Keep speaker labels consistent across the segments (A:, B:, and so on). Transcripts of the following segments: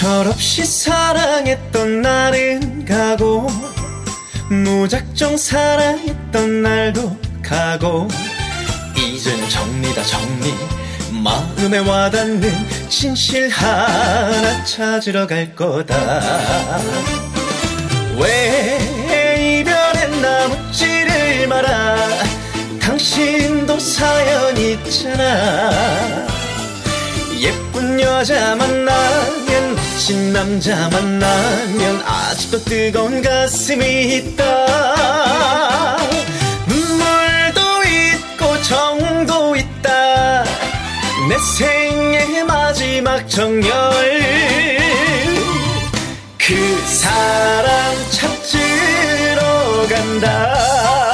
A: 철없이 사랑했던 날은 가고 무작정 사랑했던 날도 가고 이젠 정리다 정리 마음에 와닿는 진실 하나 찾으러 갈 거다. 왜 이별에 남지를 마라. 당신도 사연 있잖아. 예쁜 여자 만나면 멋진 남자 만나면 아직도 뜨거운 가슴이 있다. 눈물도 있고 정도 있다. 내 생의 마지막 정열 그 사람 찾으러 간다.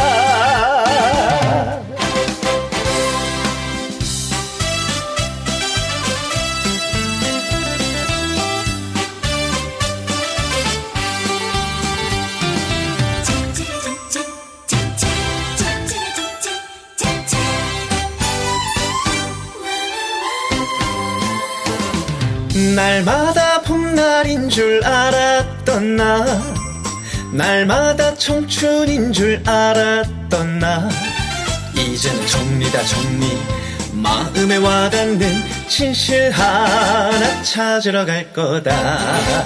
A: 날마다 봄날인 줄 알았던 나. 날마다 청춘인 줄 알았던 나. 이제는 정리다 정리 마음에 와닿는 진실 하나 찾으러 갈 거다.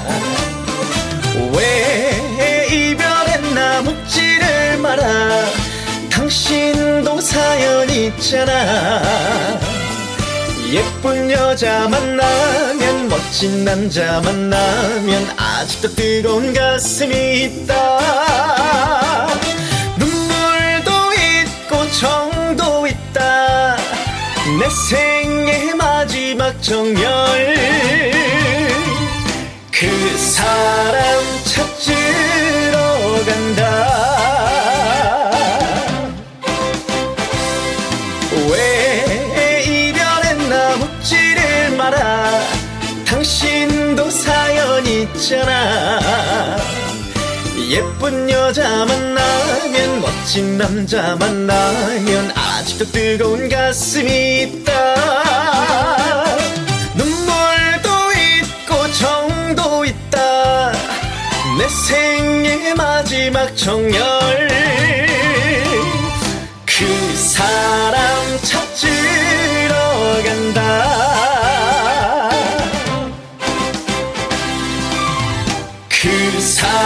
A: 왜 이별에 남지를 마라. 당신도 사연 있잖아. 예쁜 여자 만나면 멋진 남자 만나면 아직도 뜨거운 가슴이 있다. 눈물도 있고 정도 있다. 내 생의 마지막 정열 그 사람 찾으러 간다. 당신도 사연 있잖아. 예쁜 여자 만나면 멋진 남자 만나면 아직도 뜨거운 가슴이 있다. 눈물도 있고 정도 있다. 내 생의 마지막 정열 그 사람 찾으러 간다. 그 사람